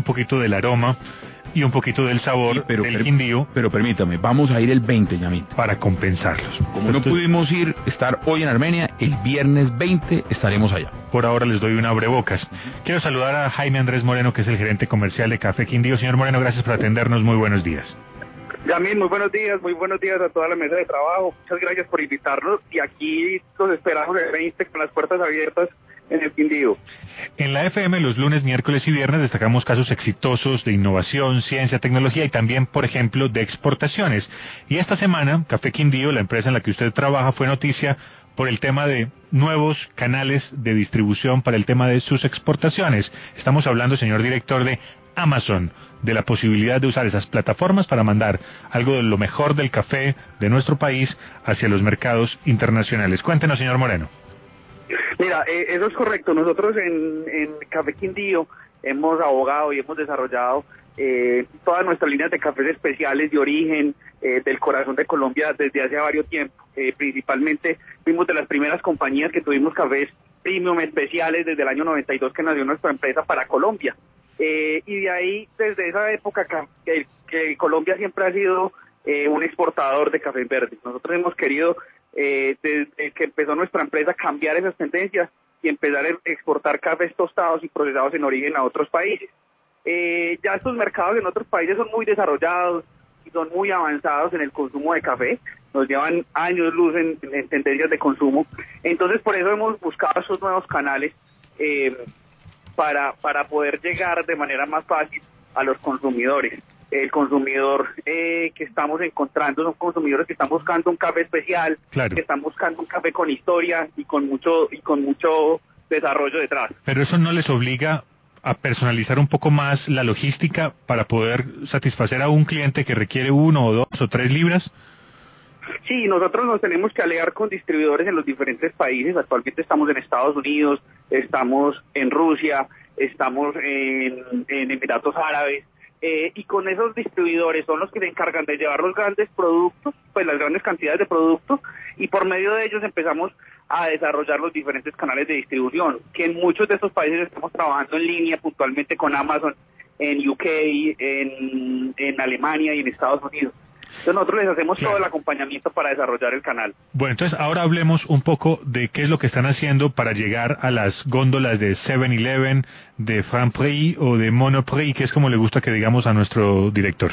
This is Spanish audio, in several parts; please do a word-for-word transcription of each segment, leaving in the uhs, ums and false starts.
poquito del aroma y un poquito del sabor sí, pero, del Quindío. Pero permítame, vamos a ir el veinte, Yamit. Para compensarlos. Como Entonces, no pudimos ir, estar hoy en Armenia, el viernes veinte estaremos allá. Por ahora les doy un abrebocas. Uh-huh. Quiero saludar a Jaime Andrés Moreno, que es el gerente comercial de Café Quindío. Señor Moreno, gracias por atendernos. Muy buenos días. Yamil, muy buenos días, muy buenos días a toda la mesa de trabajo. Muchas gracias por invitarnos y aquí los esperamos el veinte con las puertas abiertas en el Quindío. En la F M los lunes, miércoles y viernes destacamos casos exitosos de innovación, ciencia, tecnología y también, por ejemplo, de exportaciones. Y esta semana, Café Quindío, la empresa en la que usted trabaja, fue noticia por el tema de nuevos canales de distribución para el tema de sus exportaciones. Estamos hablando, señor director, de Amazon, de la posibilidad de usar esas plataformas para mandar algo de lo mejor del café de nuestro país hacia los mercados internacionales. Cuéntenos, señor Moreno. Mira, eh, eso es correcto. Nosotros en, en Café Quindío hemos abogado y hemos desarrollado eh, todas nuestras líneas de cafés especiales de origen eh, del corazón de Colombia desde hace varios tiempos. Eh, principalmente fuimos de las primeras compañías que tuvimos cafés premium especiales desde el año noventa y dos que nació nuestra empresa para Colombia. Eh, y de ahí, desde esa época, que, que Colombia siempre ha sido eh, un exportador de café verde. Nosotros hemos querido, eh, desde que empezó nuestra empresa, cambiar esas tendencias y empezar a exportar cafés tostados y procesados en origen a otros países. Eh, ya estos mercados en otros países son muy desarrollados y son muy avanzados en el consumo de café. Nos llevan años luz en, en tendencias de consumo. Entonces, por eso hemos buscado esos nuevos canales eh, para, para poder llegar de manera más fácil a los consumidores. El consumidor eh, que estamos encontrando son consumidores que están buscando un café especial, claro, que están buscando un café con historia y con mucho y con mucho desarrollo detrás. Pero eso no les obliga a personalizar un poco más la logística para poder satisfacer a un cliente que requiere uno o dos o tres libras. Sí, nosotros nos tenemos que aliar con distribuidores en los diferentes países. Actualmente estamos en Estados Unidos, estamos en Rusia, estamos en, en Emiratos Árabes, eh, y con esos distribuidores son los que se encargan de llevar los grandes productos, pues las grandes cantidades de productos, y por medio de ellos empezamos a desarrollar los diferentes canales de distribución, que en muchos de estos países estamos trabajando en línea puntualmente con Amazon, en U K, en, en Alemania y en Estados Unidos. Entonces nosotros les hacemos claro todo el acompañamiento para desarrollar el canal. Bueno, entonces ahora hablemos un poco de qué es lo que están haciendo para llegar a las góndolas de seven eleven, de Franprix o de Monoprix, que es como le gusta que digamos a nuestro director.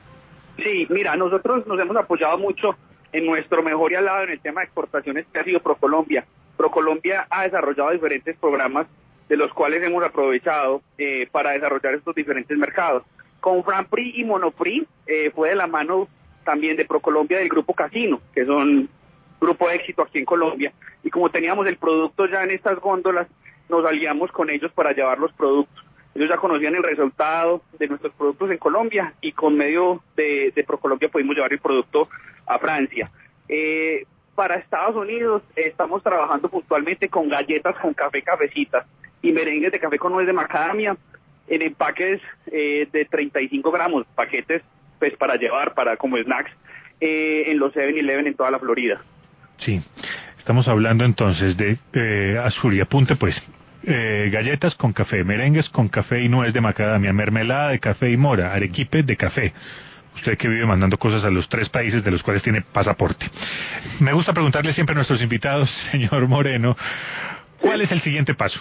Sí, mira, nosotros nos hemos apoyado mucho en nuestro mejor aliado en el tema de exportaciones, que ha sido ProColombia. ProColombia ha desarrollado diferentes programas de los cuales hemos aprovechado eh, para desarrollar estos diferentes mercados. Con Franprix y Monoprix eh, fue de la mano también de ProColombia del Grupo Casino, que son grupo de éxito aquí en Colombia, y como teníamos el producto ya en estas góndolas, nos aliamos con ellos para llevar los productos. Ellos ya conocían el resultado de nuestros productos en Colombia, y con medio de, de ProColombia pudimos llevar el producto a Francia. Eh, para Estados Unidos eh, estamos trabajando puntualmente con galletas con café, cafecitas, y merengues de café con nuez de macadamia, en empaques eh, de treinta y cinco gramos, paquetes pues para llevar, para como snacks, eh, en los seven eleven en toda la Florida. Sí, estamos hablando entonces de eh, Azul, y apunte pues, eh, galletas con café, merengues con café y nuez de macadamia, mermelada de café y mora, arequipe de café. Usted que vive mandando cosas a los tres países de los cuales tiene pasaporte. Me gusta preguntarle siempre a nuestros invitados, señor Moreno, ¿cuál es el siguiente paso?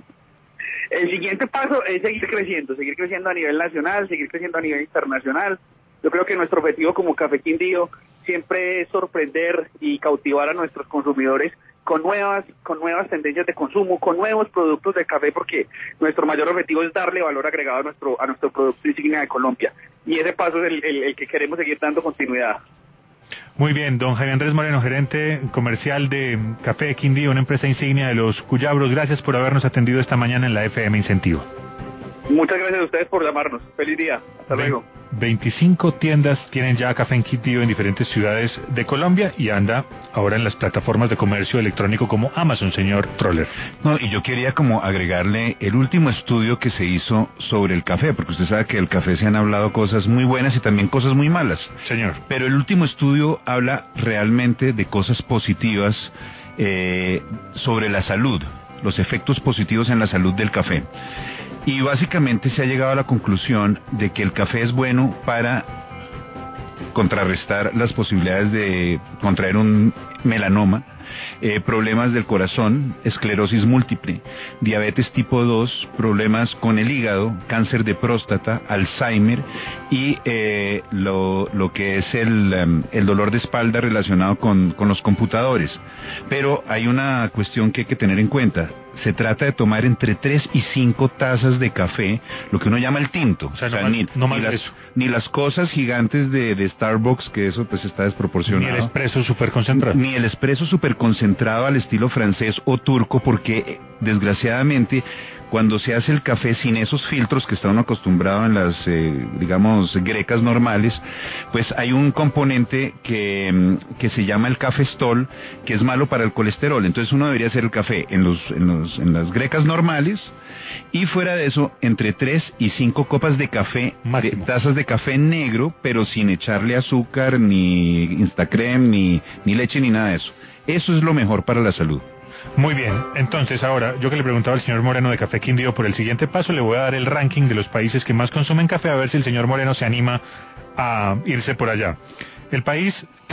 El siguiente paso es seguir creciendo, seguir creciendo a nivel nacional, seguir creciendo a nivel internacional. Yo creo que nuestro objetivo como Café Quindío siempre es sorprender y cautivar a nuestros consumidores con nuevas, con nuevas tendencias de consumo, con nuevos productos de café, porque nuestro mayor objetivo es darle valor agregado a nuestro, a nuestro producto insignia de Colombia. Y ese paso es el, el, el que queremos seguir dando continuidad. Muy bien, don Jaime Andrés Moreno, gerente comercial de Café Quindío, una empresa insignia de los Cuyabros. Gracias por habernos atendido esta mañana en la F M Incentivo. Muchas gracias a ustedes por llamarnos. Feliz día. Hasta Ve- luego. veinticinco tiendas tienen ya Café Quindío en diferentes ciudades de Colombia y anda ahora en las plataformas de comercio electrónico como Amazon, señor Troller. No, y yo quería como agregarle el último estudio que se hizo sobre el café, porque usted sabe que del café se han hablado cosas muy buenas y también cosas muy malas. Señor. Pero el último estudio habla realmente de cosas positivas eh, sobre la salud, los efectos positivos en la salud del café. y básicamente se ha llegado a la conclusión de que el café es bueno para contrarrestar las posibilidades de contraer un melanoma, eh, problemas del corazón, esclerosis múltiple, diabetes tipo dos, problemas con el hígado, cáncer de próstata, Alzheimer y eh, lo, lo que es el, um, el dolor de espalda relacionado con, con los computadores. Pero hay una cuestión que hay que tener en cuenta. Se trata de tomar entre tres y cinco tazas de café, lo que uno llama el tinto. O sea, o sea, no ni, más, no más ni, las, eso. ni las cosas gigantes de, de Starbucks, que eso pues está desproporcionado. Ni el espresso súper concentrado. Ni el espresso súper concentrado al estilo francés o turco, porque desgraciadamente cuando se hace el café sin esos filtros que está uno acostumbrado en las, eh, digamos, grecas normales, pues hay un componente que, que se llama el cafestol, que es malo para el colesterol. Entonces uno debería hacer el café en, los, en, los, en las grecas normales, y fuera de eso, entre tres y cinco copas de café, de, tazas de café negro, pero sin echarle azúcar, ni Instacreme, ni, ni leche, ni nada de eso. Eso es lo mejor para la salud. Muy bien, entonces ahora, yo que le preguntaba al señor Moreno de Café Quindío por el siguiente paso, le voy a dar el ranking de los países que más consumen café, a ver si el señor Moreno se anima a irse por allá. El país